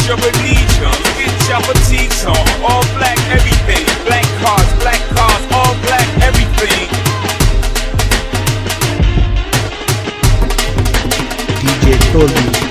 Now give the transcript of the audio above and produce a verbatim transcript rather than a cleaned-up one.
your religion, get your fatigues on. All black everything, black cars, black cars, all black everything. D J Tolby.